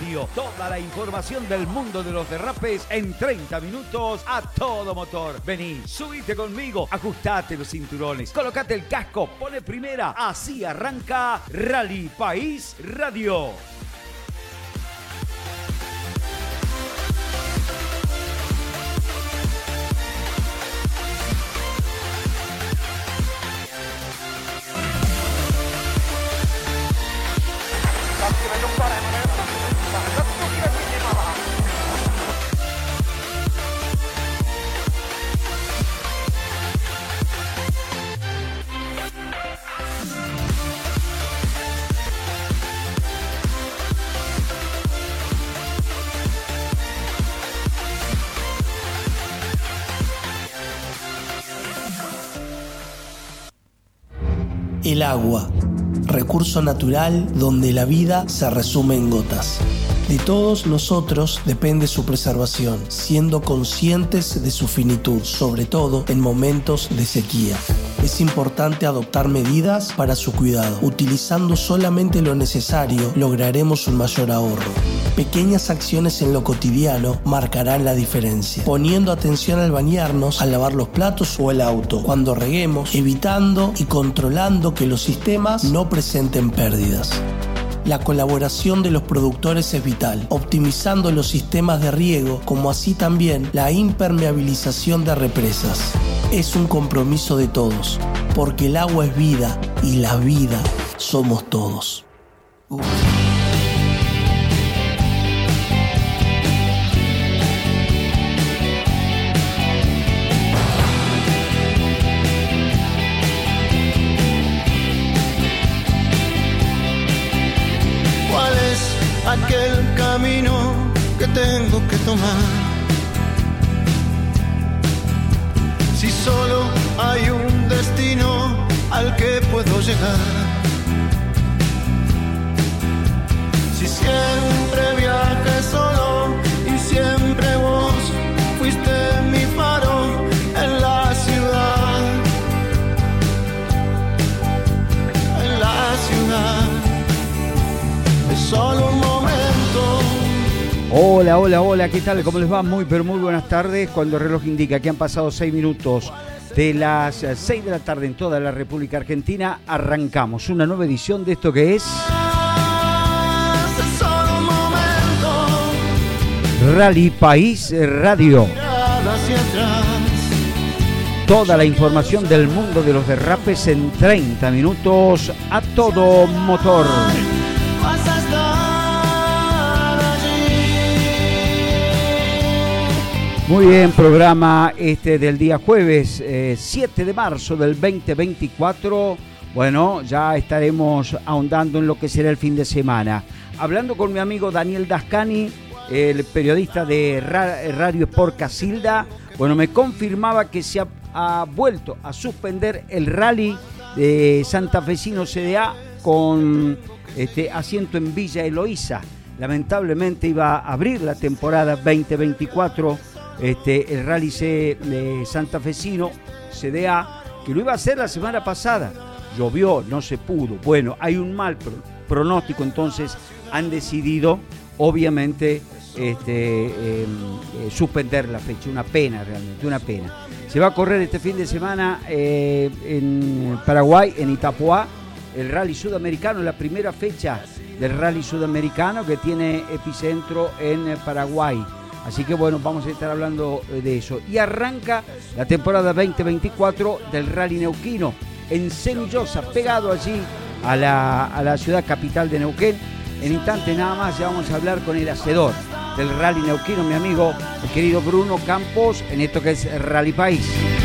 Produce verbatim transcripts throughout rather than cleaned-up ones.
Radio. Toda la información del mundo de los derrapes en treinta minutos a todo motor. Vení, subite conmigo, ajustate los cinturones, colocate el casco, pone primera. Así arranca Rally País Radio. El agua, recurso natural donde la vida se resume en gotas. De todos nosotros depende su preservación, siendo conscientes de su finitud, sobre todo en momentos de sequía. Es importante adoptar medidas para su cuidado. Utilizando solamente lo necesario, lograremos un mayor ahorro. Pequeñas acciones en lo cotidiano marcarán la diferencia. Poniendo atención al bañarnos, al lavar los platos o el auto, cuando reguemos, evitando y controlando que los sistemas no presenten pérdidas. La colaboración de los productores es vital, optimizando los sistemas de riego, como así también la impermeabilización de represas. Es un compromiso de todos, porque el agua es vida y la vida somos todos. Uf. Aquel camino que tengo que tomar. Si solo hay un destino al que puedo llegar. Si siempre viajé solo y siempre vos fuiste mi faro en la ciudad. En la ciudad. Es solo un momento. Hola, hola, hola, ¿qué tal? ¿Cómo les va? Muy, pero muy buenas tardes. Cuando el reloj indica que han pasado seis minutos de las seis de la tarde en toda la República Argentina, arrancamos una nueva edición de esto que es Rally País Radio. Toda la información del mundo de los derrapes en treinta minutos a todo motor. Muy bien, programa este del día jueves eh, siete de marzo del veinte veinticuatro. Bueno, ya estaremos ahondando en lo que será el fin de semana. Hablando con mi amigo Daniel Dascani, el periodista de Radio Sport Casilda, bueno, me confirmaba que se ha, ha vuelto a suspender el rally de Santafesino C D A con este asiento en Villa Eloísa. Lamentablemente iba a abrir la temporada veinte veinticuatro. Este, el rally C, de Santafesino C D A, que lo iba a hacer la semana pasada. Llovió, no se pudo. Bueno, hay un mal pro, pronóstico, entonces han decidido, obviamente, este, eh, eh, suspender la fecha. Una pena, realmente, una pena. Se va a correr este fin de semana eh, en Paraguay, en Itapuá, el rally sudamericano, la primera fecha del rally sudamericano que tiene epicentro en Paraguay. Así que bueno, vamos a estar hablando de eso. Y arranca la temporada veinte veinticuatro del Rally Neuquino en Cenillosa, pegado allí a la, a la ciudad capital de Neuquén. En instantes nada más ya vamos a hablar con el hacedor del Rally Neuquino, mi amigo, el querido Bruno Campos, en esto que es Rally País.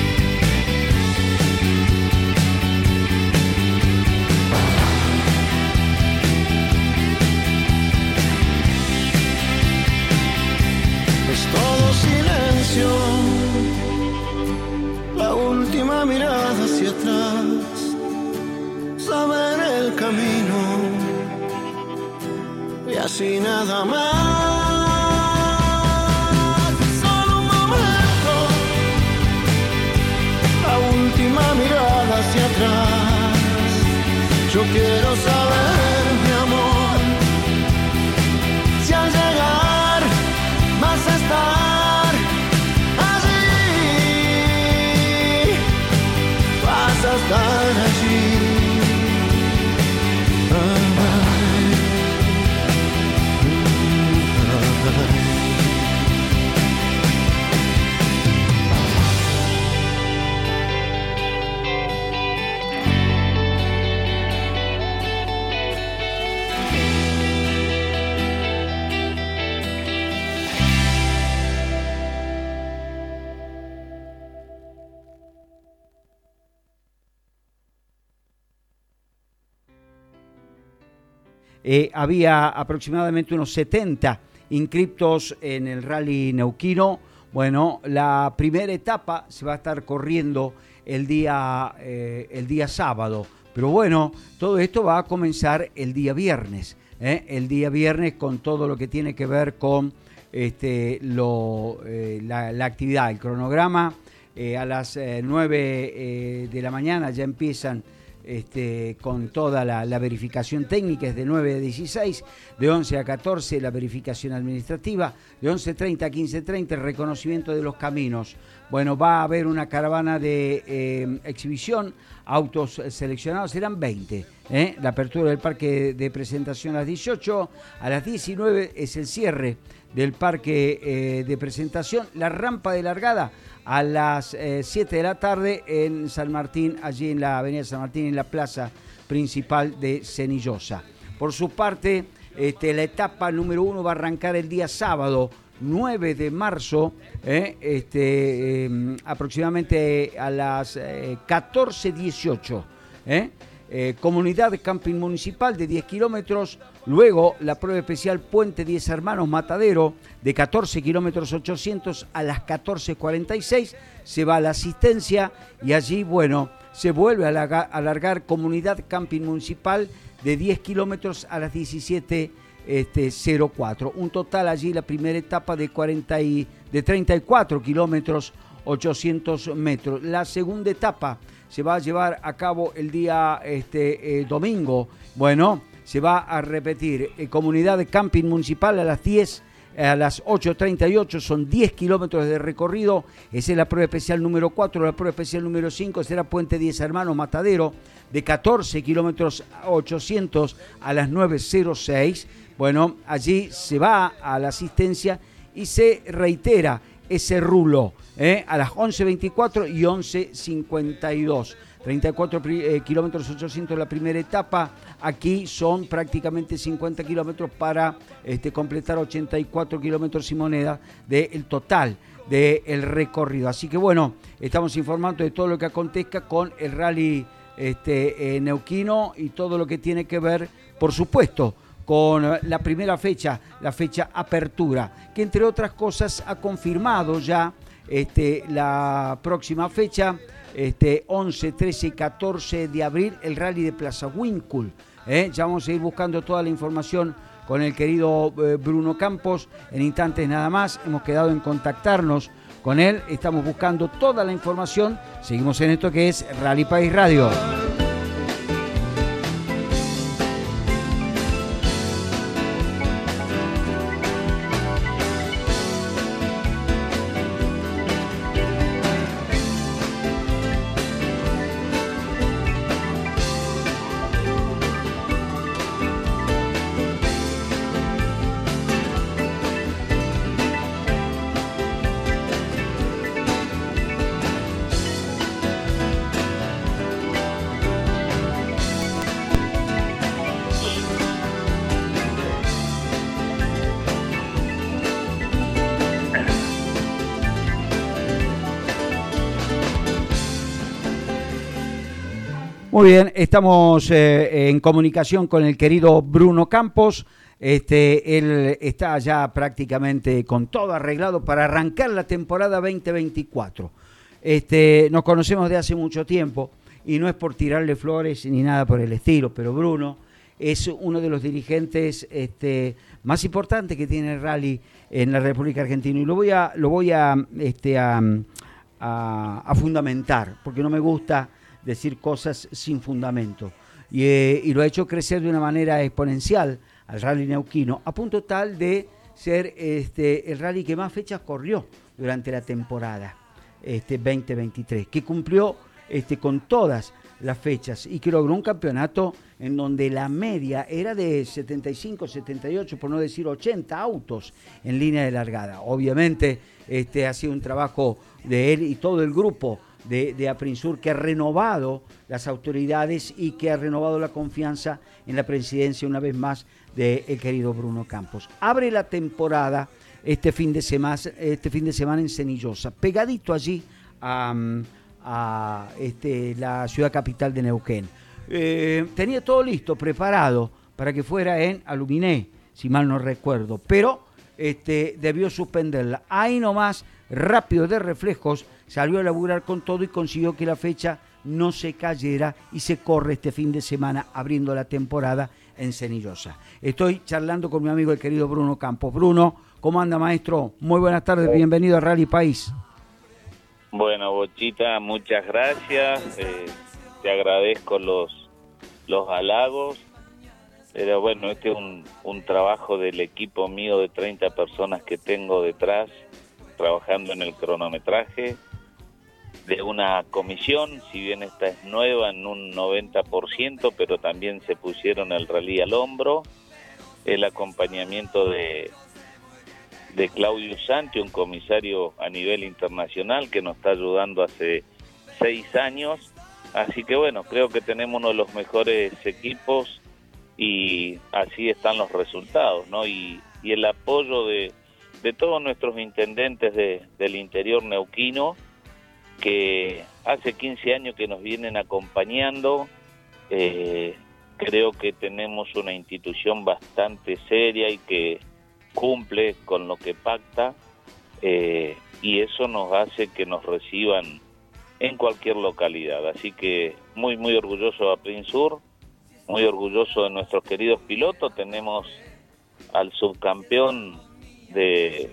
La última mirada hacia atrás, saber el camino y así nada más. Solo un momento, la última mirada hacia atrás. Yo quiero saber, mi amor, si has eh, había aproximadamente unos setenta inscriptos en el Rally Neuquino. Bueno, la primera etapa se va a estar corriendo el día, eh, el día sábado, pero bueno, todo esto va a comenzar el día viernes, ¿eh? el día viernes con todo lo que tiene que ver con este, lo, eh, la, la actividad, el cronograma. Eh, a las eh, nueve eh, de la mañana ya empiezan Este, con toda la, la verificación técnica, es de nueve a dieciséis, de once a catorce la verificación administrativa, de once treinta a quince treinta el reconocimiento de los caminos. Bueno, va a haber una caravana de eh, exhibición, autos seleccionados, serán veinte. ¿eh? La apertura del parque de presentación a las dieciocho, a las diecinueve es el cierre del parque eh, de presentación, la rampa de largada a las eh, siete de la tarde en San Martín, allí en la avenida San Martín, en la plaza principal de Cenillosa. Por su parte, este, la etapa número uno va a arrancar el día sábado, nueve de marzo, eh, este, eh, aproximadamente a las eh, catorce dieciocho. Eh. Eh, comunidad de camping municipal de diez kilómetros, luego la prueba especial Puente diez Hermanos Matadero de catorce kilómetros ochocientos a las catorce cuarenta y seis, se va a la asistencia y allí, bueno, se vuelve a alargar, a alargar comunidad camping municipal de diez kilómetros a las diecisiete cero cuatro, un total allí la primera etapa de, cuarenta y, de treinta y cuatro kilómetros ochocientos metros, la segunda etapa se va a llevar a cabo el día este, eh, domingo. Bueno, se va a repetir. Eh, comunidad de camping municipal a las diez, eh, a las ocho treinta y ocho, son diez kilómetros de recorrido. Esa es la prueba especial número cuatro. La prueba especial número cinco será Puente diez Hermanos Matadero de catorce kilómetros ochocientos a las nueve cero seis. Bueno, allí se va a la asistencia y se reitera ese rulo eh, a las once veinticuatro y once cincuenta y dos. treinta y cuatro eh, kilómetros ochocientos la primera etapa. Aquí son prácticamente cincuenta kilómetros para este, completar ochenta y cuatro kilómetros y moneda del total del recorrido. Así que bueno, estamos informando de todo lo que acontezca con el rally este, eh, neuquino y todo lo que tiene que ver, por supuesto, con la primera fecha, la fecha apertura, que entre otras cosas ha confirmado ya este, la próxima fecha, este, once, trece y catorce de abril, el rally de Plaza Winkle. ¿eh? Ya vamos a ir buscando toda la información con el querido eh, Bruno Campos, en instantes nada más, hemos quedado en contactarnos con él, estamos buscando toda la información, seguimos en esto que es Rally País Radio. Muy bien, estamos eh, en comunicación con el querido Bruno Campos. Este, él está ya prácticamente con todo arreglado para arrancar la temporada veinte veinticuatro. Este, nos conocemos de hace mucho tiempo y no es por tirarle flores ni nada por el estilo, pero Bruno es uno de los dirigentes este, más importantes que tiene el rally en la República Argentina y lo voy a, lo voy a, este, a, a, a fundamentar, porque no me gusta decir cosas sin fundamento. Y, eh, y lo ha hecho crecer de una manera exponencial al rally neuquino, a punto tal de ser este, el rally que más fechas corrió durante la temporada este, veinte veintitrés, que cumplió este, con todas las fechas y que logró un campeonato en donde la media era de setenta y cinco, setenta y ocho, por no decir ochenta autos en línea de largada. Obviamente este, ha sido un trabajo de él y todo el grupo de, de Aprinsur, que ha renovado las autoridades y que ha renovado la confianza en la presidencia una vez más del querido Bruno Campos. Abre la temporada este fin de semana, este fin de semana en Cenillosa, pegadito allí a, a este, la ciudad capital de Neuquén. Eh, tenía todo listo, preparado para que fuera en Aluminé, si mal no recuerdo, pero este, debió suspenderla. Ahí nomás, rápido de reflejos, salió a laburar con todo y consiguió que la fecha no se cayera y se corre este fin de semana abriendo la temporada en Cenillosa. Estoy charlando con mi amigo el querido Bruno Campos. Bruno, ¿cómo anda, maestro? Muy buenas tardes, bienvenido a Rally País. Bueno, Bochita, muchas gracias, eh, te agradezco los, los halagos, pero bueno, este es un, un trabajo del equipo mío de treinta personas que tengo detrás, trabajando en el cronometraje, de una comisión, si bien esta es nueva en un noventa por ciento, pero también se pusieron el rally al hombro, el acompañamiento de, de Claudio Santi, un comisario a nivel internacional que nos está ayudando hace seis años, así que bueno, creo que tenemos uno de los mejores equipos y así están los resultados, ¿no? Y, y el apoyo de, de todos nuestros intendentes de, del interior neuquino, que hace quince años que nos vienen acompañando. Eh, creo que tenemos una institución bastante seria y que cumple con lo que pacta, eh, y eso nos hace que nos reciban en cualquier localidad. Así que muy, muy orgulloso de Aprinsur, muy orgulloso de nuestros queridos pilotos. Tenemos al subcampeón de,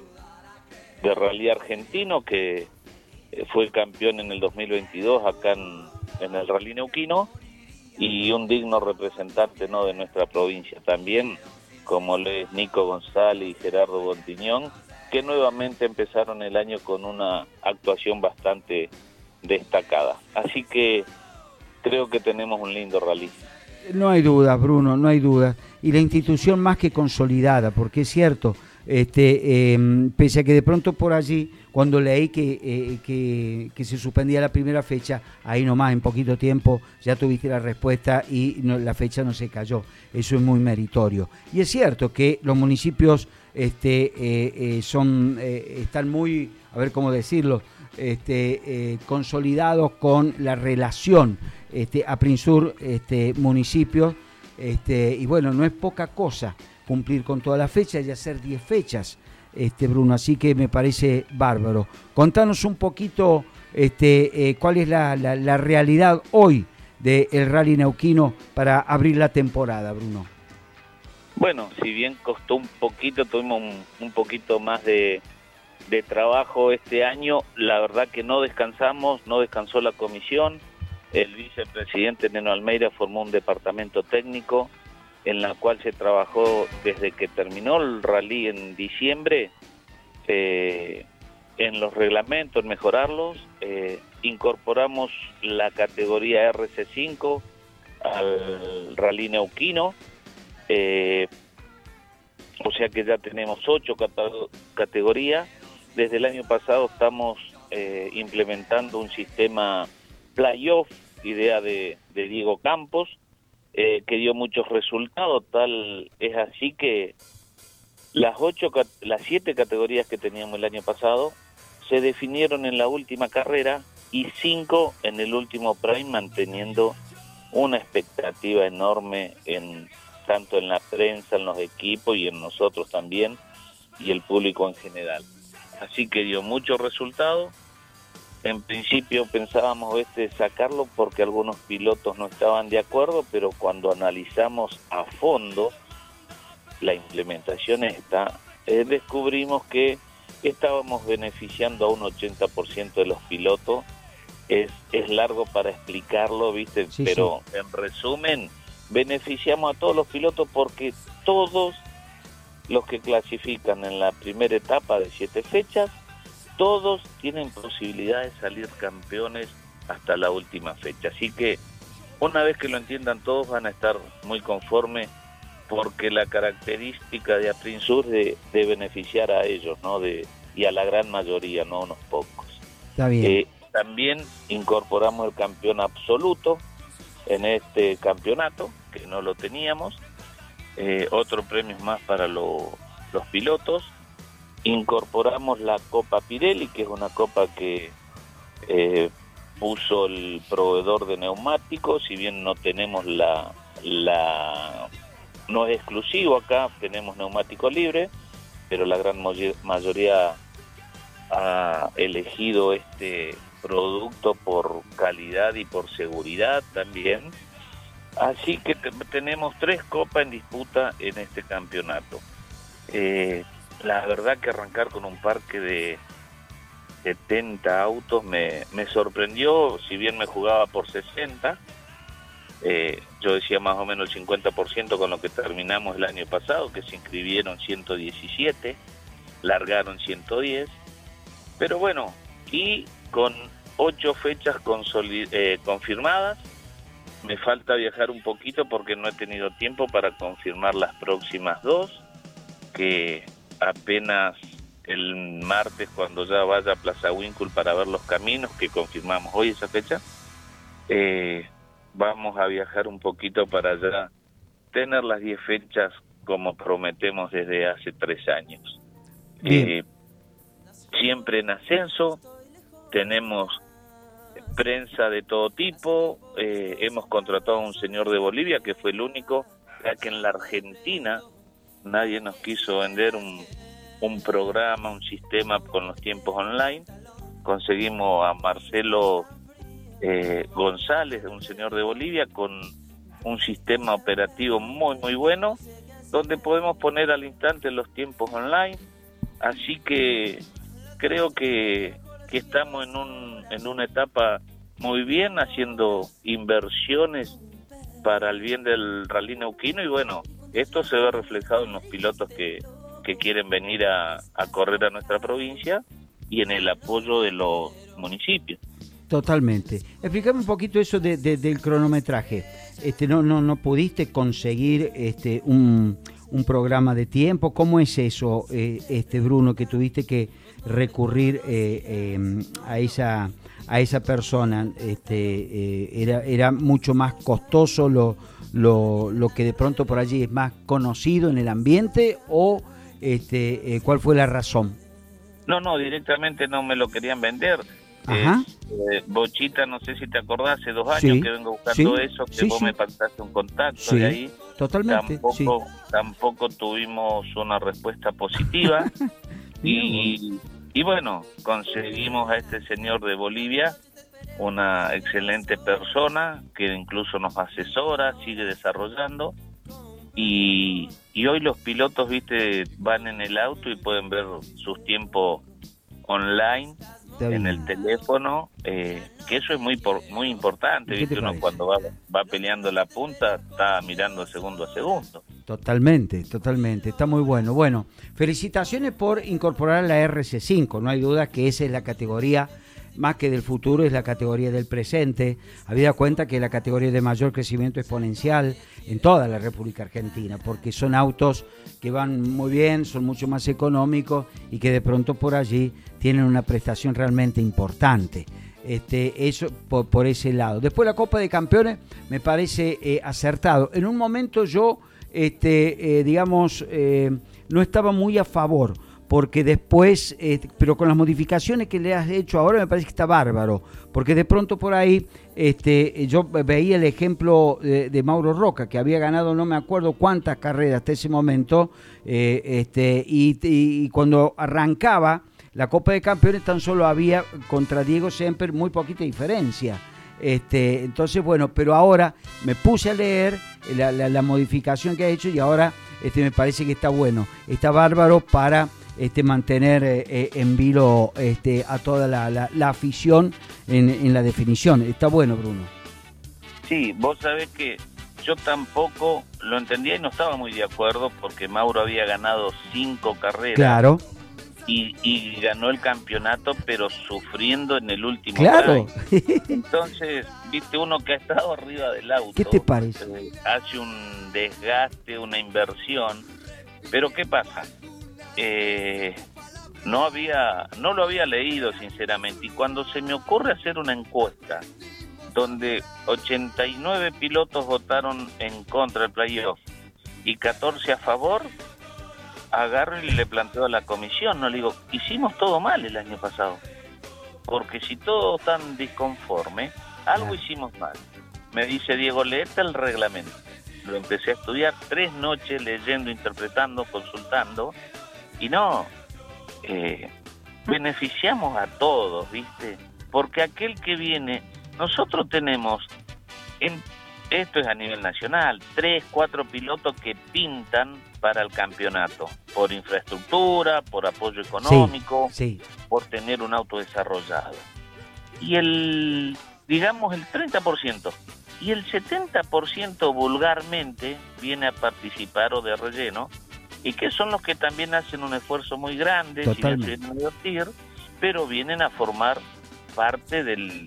de rally argentino, que fue campeón en el dos mil veintidós acá en, en el Rally Neuquino, y un digno representante, ¿no?, de nuestra provincia también, como lo es Nico González y Gerardo Bontiñón, que nuevamente empezaron el año con una actuación bastante destacada. Así que creo que tenemos un lindo rally. No hay duda, Bruno, no hay duda. Y la institución más que consolidada, porque es cierto, este, eh, pese a que de pronto por allí, cuando leí que, eh, que, que se suspendía la primera fecha, ahí nomás en poquito tiempo ya tuviste la respuesta y no, la fecha no se cayó. Eso es muy meritorio. Y es cierto que los municipios este, eh, eh, son, eh, están muy, a ver cómo decirlo, este, eh, consolidados con la relación este, Aprinsur este, municipios, este, y bueno, no es poca cosa cumplir con todas las fechas y hacer diez fechas, este, Bruno, así que me parece bárbaro. Contanos un poquito este, eh, cuál es la, la, la realidad hoy del Rally Neuquino para abrir la temporada, Bruno. Bueno, si bien costó un poquito, tuvimos un, un poquito más de, de trabajo este año, la verdad que no descansamos, no descansó la comisión. El vicepresidente Neno Almeida formó un departamento técnico en la cual se trabajó desde que terminó el rally en diciembre, eh, en los reglamentos, en mejorarlos. Eh, incorporamos la categoría R C cinco al rally neuquino, eh, o sea que ya tenemos ocho categorías. Desde el año pasado estamos eh, implementando un sistema playoff, idea de, de Diego Campos, eh, que dio muchos resultados. Tal es así que las ocho, las siete categorías que teníamos el año pasado se definieron en la última carrera y cinco en el último prime, manteniendo una expectativa enorme en tanto en la prensa, en los equipos y en nosotros también, y el público en general. Así que dio muchos resultados. En principio pensábamos este sacarlo porque algunos pilotos no estaban de acuerdo, pero cuando analizamos a fondo la implementación esta, eh, descubrimos que estábamos beneficiando a un ochenta por ciento de los pilotos. Es, es largo para explicarlo, ¿viste? Sí, pero sí. En resumen, beneficiamos a todos los pilotos porque todos los que clasifican en la primera etapa de siete fechas, todos tienen posibilidad de salir campeones hasta la última fecha. Así que una vez que lo entiendan todos van a estar muy conformes, porque la característica de Aprinsur de, de beneficiar a ellos, ¿no? De, y a la gran mayoría, no a unos pocos. Está bien. Eh, también incorporamos el campeón absoluto en este campeonato, que no lo teníamos. Eh, otro premio más para lo, los pilotos. Incorporamos la Copa Pirelli, que es una copa que eh, puso el proveedor de neumáticos. Si bien no tenemos la, la no es exclusivo acá, tenemos neumático libre, pero la gran mayoría ha elegido este producto por calidad y por seguridad también. Así que te, tenemos tres copas en disputa en este campeonato. Eh, la verdad que arrancar con un parque de setenta autos me, me sorprendió, si bien me jugaba por sesenta, eh, yo decía más o menos el cincuenta por ciento con lo que terminamos el año pasado, que se inscribieron ciento diecisiete, largaron ciento diez, pero bueno, y con ocho fechas consolid- eh, confirmadas, me falta viajar un poquito porque no he tenido tiempo para confirmar las próximas dos, que apenas el martes, cuando ya vaya a Plaza Winkle para ver los caminos, que confirmamos hoy esa fecha, eh, vamos a viajar un poquito para ya tener las diez fechas como prometemos desde hace tres años. Eh, siempre en ascenso, tenemos prensa de todo tipo, eh, hemos contratado a un señor de Bolivia que fue el único, ya que en la Argentina nadie nos quiso vender un, un programa, un sistema con los tiempos online. Conseguimos a Marcelo eh, González, un señor de Bolivia, con un sistema operativo muy muy bueno, donde podemos poner al instante los tiempos online. Así que creo que, que estamos en un en una etapa muy bien, haciendo inversiones para el bien del Rally Neuquino, y bueno, esto se ve reflejado en los pilotos que, que quieren venir a, a correr a nuestra provincia y en el apoyo de los municipios. Totalmente. Explícame un poquito eso de, de, del cronometraje. Este, no, no, no pudiste conseguir este un, un programa de tiempo. ¿Cómo es eso, eh, este Bruno, que tuviste que recurrir eh, eh, a esa a esa persona? Este, eh, era era mucho más costoso lo, lo lo que de pronto por allí es más conocido en el ambiente, o este eh, ¿cuál fue la razón? No, no, directamente no me lo querían vender. Ajá. Eh, Bochita, no sé si te acordás, hace dos años sí, que vengo buscando sí, eso, que sí, vos sí. me pasaste un contacto sí, de ahí. Totalmente. Tampoco, sí. tampoco tuvimos una respuesta positiva. y, y bueno, conseguimos a este señor de Bolivia, una excelente persona que incluso nos asesora, sigue desarrollando. Y, y hoy los pilotos, viste, van en el auto y pueden ver sus tiempos online en el teléfono, eh, que eso es muy por, muy importante, viste, uno cuando va, va peleando la punta está mirando segundo a segundo. Totalmente, totalmente, está muy bueno. Bueno, felicitaciones por incorporar la R C cinco, no hay duda que esa es la categoría, más que del futuro, es la categoría del presente, habida cuenta que es la categoría de mayor crecimiento exponencial en toda la República Argentina, porque son autos que van muy bien, son mucho más económicos y que de pronto por allí tienen una prestación realmente importante. Este, eso por, por ese lado. Después la Copa de Campeones me parece eh, acertado. En un momento yo, este, eh, digamos, eh, no estaba muy a favor, porque después, eh, pero con las modificaciones que le has hecho ahora me parece que está bárbaro, porque de pronto por ahí este, yo veía el ejemplo de, de Mauro Roca, que había ganado no me acuerdo cuántas carreras hasta ese momento, eh, este, y, y, y cuando arrancaba la Copa de Campeones tan solo había contra Diego Semper muy poquita diferencia. Este, entonces, bueno, pero ahora me puse a leer la, la, la modificación que ha hecho y ahora este, me parece que está bueno, está bárbaro para este, mantener eh, en vilo este, a toda la, la, la afición en, en la definición. Está bueno, Bruno. Sí, vos sabés que yo tampoco lo entendía y no estaba muy de acuerdo porque Mauro había ganado cinco carreras. Claro. Y, y ganó el campeonato, pero sufriendo en el último claro. try. Entonces, viste, uno que ha estado arriba del auto, ¿qué te parece? Eh, hace un desgaste, una inversión, pero ¿qué pasa? Eh, no había, no lo había leído sinceramente, y cuando se me ocurre hacer una encuesta donde ochenta y nueve pilotos votaron en contra del playoff y catorce a favor, agarro y le planteo a la comisión, no le digo, hicimos todo mal el año pasado, porque si todos están disconformes, algo hicimos mal. Me dice Diego, léete el reglamento. lo empecé a estudiar tres noches leyendo, interpretando, consultando, y no, eh, beneficiamos a todos, ¿viste? Porque aquel que viene, nosotros tenemos, en, esto es a nivel nacional, tres, cuatro pilotos que pintan para el campeonato, por infraestructura, por apoyo económico, sí, sí. por tener un auto desarrollado. Y el, digamos, el treinta por ciento, y el setenta por ciento vulgarmente viene a participar o de relleno, y que son los que también hacen un esfuerzo muy grande, si no se vienen a divertir, pero vienen a formar parte del,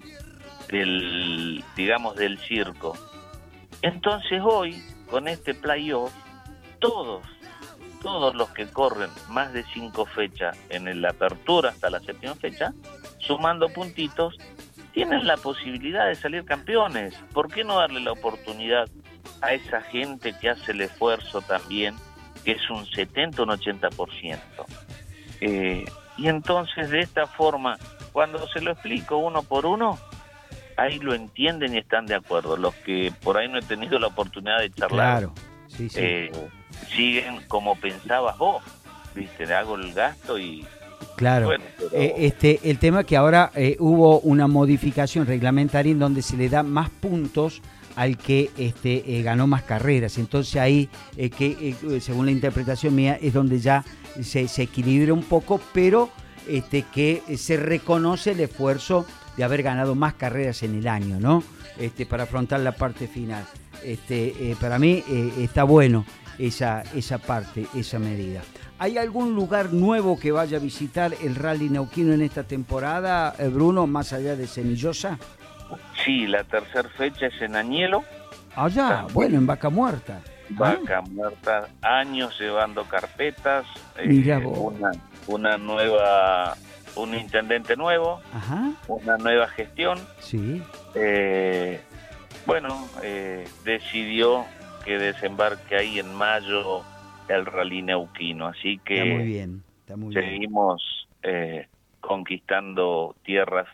del, digamos, del circo. Entonces hoy, con este playoff, todos, todos los que corren más de cinco fechas en la apertura hasta la séptima fecha, sumando puntitos, tienen la posibilidad de salir campeones. ¿Por qué no darle la oportunidad a esa gente que hace el esfuerzo también, que es un setenta, un ochenta por ciento? Eh, y entonces de esta forma, cuando se lo explico uno por uno, ahí lo entienden y están de acuerdo. Los que por ahí no he tenido la oportunidad de charlar, claro, sí, sí. Eh, siguen como pensabas vos, viste, hago el gasto y... Claro, bueno, pero... eh, este, el tema que ahora eh, hubo una modificación reglamentaria en donde se le da más puntos al que este, eh, ganó más carreras. Entonces ahí, eh, que eh, según la interpretación mía, es donde ya se, se equilibra un poco, pero este, que se reconoce el esfuerzo de haber ganado más carreras en el año, ¿no? Este, para afrontar la parte final. Este, eh, para mí eh, está bueno esa, esa parte, esa medida. ¿Hay algún lugar nuevo que vaya a visitar el Rally Neuquino en esta temporada, eh, Bruno, más allá de Cenillosa? Sí, la tercera fecha es en Añelo. Allá, ah, bueno, en Vaca Muerta. Vaca ah. Muerta, años llevando carpetas. Mira eh, vos. Una, una nueva, un intendente nuevo, Ajá. Una nueva gestión. Sí. Eh, bueno, eh, decidió que desembarque ahí en mayo el Rally Neuquino, así que está muy bien, está muy seguimos bien. Eh, conquistando tierras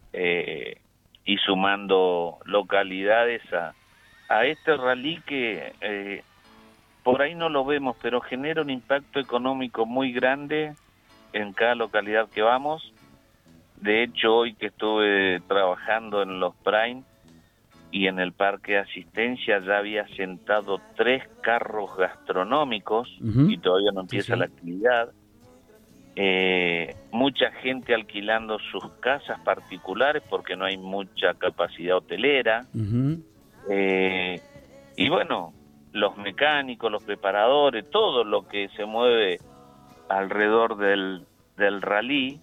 eh, y sumando localidades a, a este rally que eh, por ahí no lo vemos, pero genera un impacto económico muy grande en cada localidad que vamos. De hecho, hoy que estuve trabajando en los Prime y en el parque de asistencia, ya había sentado tres carros gastronómicos, uh-huh. y todavía no empieza sí, sí. la actividad. Eh, mucha gente alquilando sus casas particulares porque no hay mucha capacidad hotelera. Uh-huh. Eh, y bueno, los mecánicos, los preparadores, todo lo que se mueve alrededor del, del rally.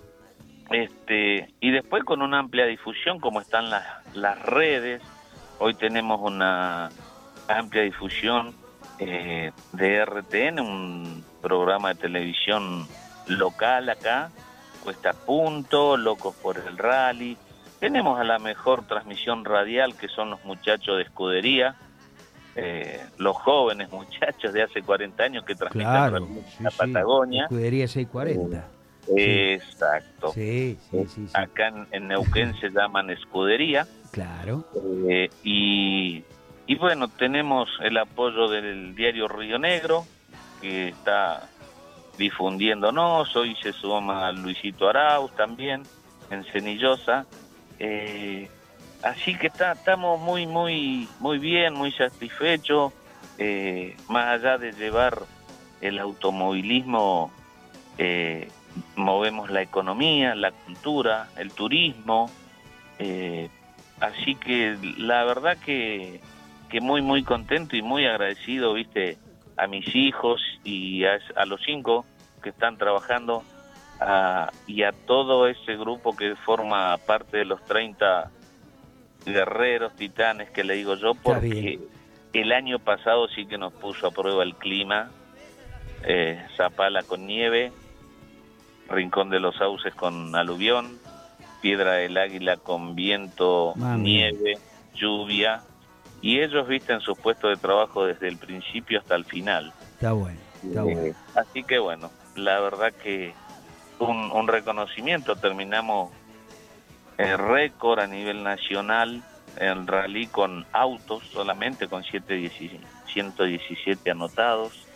Este, y después con una amplia difusión, como están las, las redes. Hoy tenemos una amplia difusión eh, de R T N, un programa de televisión local acá, Cuesta Punto, Locos por el Rally. Tenemos a la mejor transmisión radial, que son los muchachos de Escudería, eh, los jóvenes muchachos de hace cuarenta años que transmiten claro, sí, la sí, Patagonia. Escudería seiscientos cuarenta. Eh, Exacto. Sí, sí, sí, sí. Acá en, en Neuquén se llaman Escudería. Claro. Eh, y, y bueno, tenemos el apoyo del diario Río Negro, que está difundiéndonos. Hoy se suma Luisito Arauz también, en Cenillosa. Eh, así que está, estamos muy, muy, muy bien, muy satisfechos. Eh, más allá de llevar el automovilismo, eh, movemos la economía, la cultura, el turismo. Eh, así que la verdad que, que muy, muy contento y muy agradecido, viste, a mis hijos y a, a los cinco que están trabajando, a, y a todo ese grupo que forma parte de los treinta guerreros titanes que le digo yo, porque el año pasado sí que nos puso a prueba el clima. eh, Zapala con nieve, Rincón de los Sauces con aluvión, Piedra del Águila con viento, Mami. nieve, lluvia, y ellos visten sus puestos de trabajo desde el principio hasta el final. Está bueno, está bueno. Eh, así que bueno, la verdad que un, un reconocimiento. Terminamos el récord a nivel nacional el rally con autos solamente, con ciento diecisiete anotados.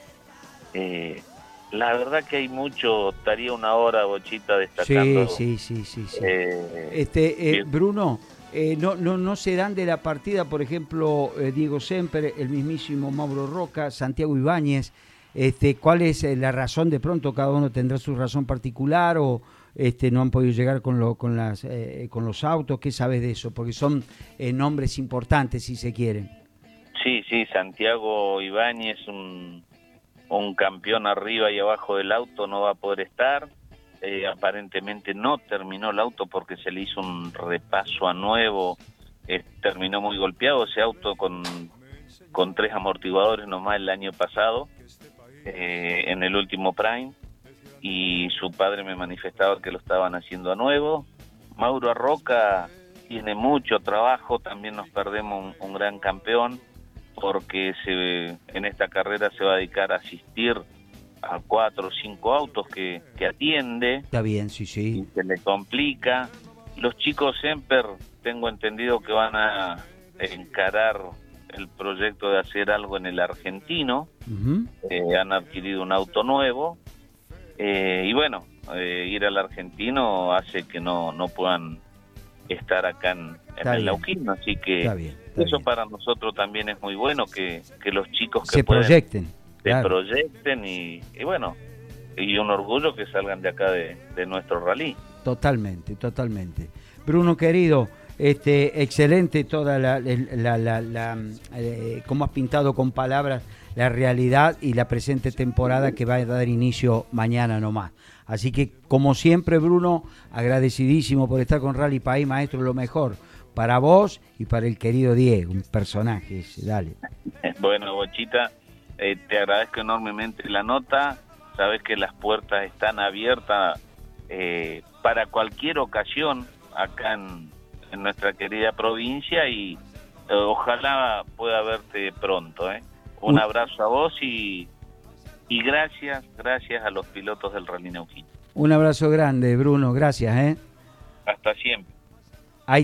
Eh, la verdad que hay mucho, estaría una hora, Bochita, destacando. Sí, sí, sí, sí. sí. Eh, este, eh, Bruno, eh, no, no, no se dan de la partida, por ejemplo, eh, Diego Semper, el mismísimo Mauro Roca, Santiago Ibáñez. Este, ¿Cuál es la razón? De pronto cada uno tendrá su razón particular o este, no han podido llegar con, lo, con, las, eh, con los autos. ¿Qué sabes de eso? Porque son eh, nombres importantes, si se quieren. Sí, sí, Santiago Ibáñez, un, un campeón arriba y abajo del auto, no va a poder estar. Eh, aparentemente no terminó el auto porque se le hizo un repaso a nuevo. Eh, terminó muy golpeado ese auto con, con tres amortiguadores nomás el año pasado. Eh, en el último Prime, y su padre me manifestaba que lo estaban haciendo a nuevo. Mauro Roca tiene mucho trabajo, también nos perdemos un, un gran campeón, porque se, en esta carrera se va a dedicar a asistir a cuatro o cinco autos que, que atiende. Está bien, sí, sí. Y se le complica. Los chicos Semper, tengo entendido que van a encarar el proyecto de hacer algo en el argentino. Uh-huh. eh, han adquirido un auto nuevo, eh, y bueno, eh, ir al argentino hace que no, no puedan estar acá en, en el Neuquén, así que está bien, está eso bien. Para nosotros también es muy bueno, que, que los chicos que se pueden, proyecten, se claro. proyecten y, y bueno, y un orgullo que salgan de acá de, de nuestro rally. Totalmente, totalmente. Bruno querido, Este, excelente toda la, la, la, la eh, cómo has pintado con palabras la realidad y la presente temporada que va a dar inicio mañana nomás. Así que, como siempre, Bruno, agradecidísimo por estar con Rally País, maestro, lo mejor para vos y para el querido Diego, un personaje ese, dale. Bueno, Bochita, eh, te agradezco enormemente la nota, sabes que las puertas están abiertas eh, para cualquier ocasión acá en en nuestra querida provincia y eh, ojalá pueda verte pronto. ¿eh? Un uh. abrazo a vos y, y gracias, gracias a los pilotos del Rally Neuquén. Un abrazo grande, Bruno, gracias. ¿eh? Hasta siempre.